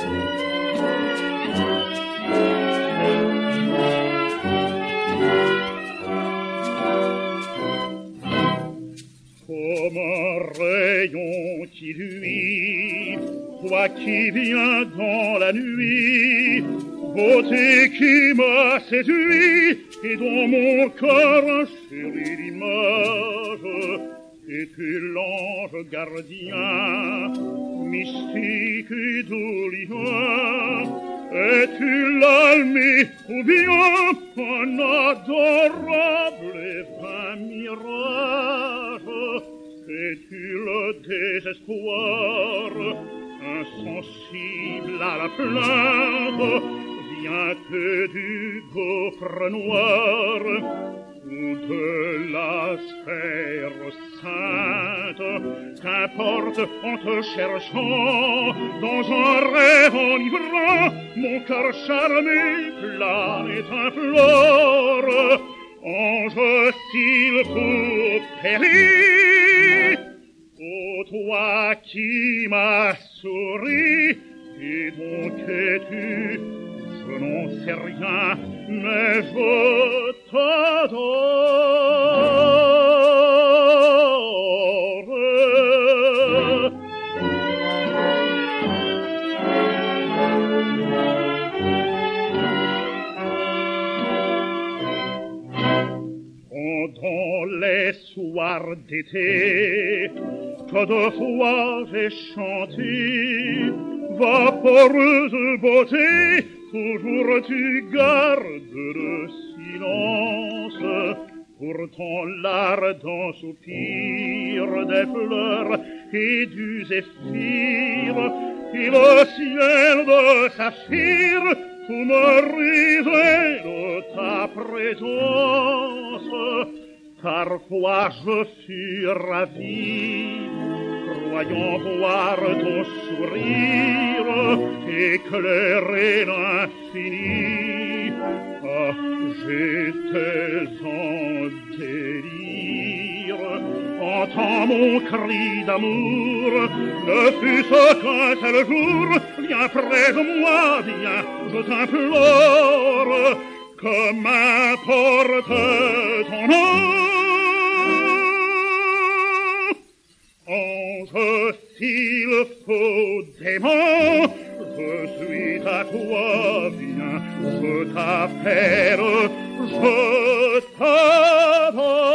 Comme un rayon qui luit, toi qui viens dans la nuit, beauté qui m'a séduit, et dans mon cœur un chéri d'image. Es-tu l'ange gardien, mystique et d'olivin? Es-tu l'almé ou bien un adorable et vain mirage? Es-tu le désespoir, insensible à la plainte? Viens-tu du gouffre noir ou de la sphère sainte? Qu'importe, en te cherchant dans un rêve enivrant, mon cœur charmé plane et implore. Ange, s'il faut périr, ô toi qui m'as souri, et donc es-tu? Je n'en sais rien, mais je t'adore. Pendant les soirs d'été, que de fois j'ai chanté, vaporeuse beauté, toujours tu gardes le silence. Pourtant l'ardent soupir des fleurs et du zéphyr et le ciel de saphir, tout me risait de ta présence. Parfois je fus ravi, croyant voir ton sourire éclairer l'infini. Ah, j'étais en délire. Entends mon cri d'amour, ne fût-ce qu'un seul jour. Viens près de moi, viens, je t'implore, que m'importe ton nom. Ange, s'il faut démon, je suis à toi, viens, je t'appelle, je t'adore.